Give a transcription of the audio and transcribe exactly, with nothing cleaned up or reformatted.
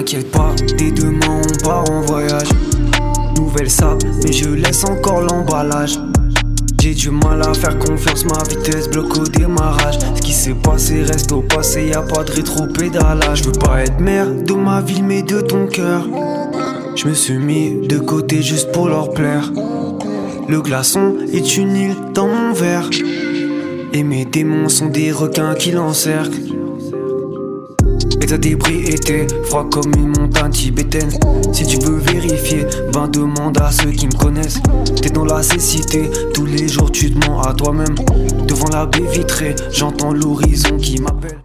T'inquiète pas, dès demain on part en voyage. Nouvelle sape, mais je laisse encore l'emballage. J'ai du mal à faire confiance, ma vitesse bloque au démarrage. Ce qui s'est passé reste au passé, y a pas de rétro-pédalage. Je veux pas être maire de ma ville mais de ton cœur. Je me suis mis de côté juste pour leur plaire. Le glaçon est une île dans mon verre. Et mes démons sont des requins qui l'encerclent. État d'ébriété, froid comme une montagne tibétaine. Si tu veux vérifier, ben demande à ceux qui me connaissent. T'es dans la cécité, tous les jours tu te mens à toi-même. Devant la baie vitrée, j'entends l'horizon qui m'appelle.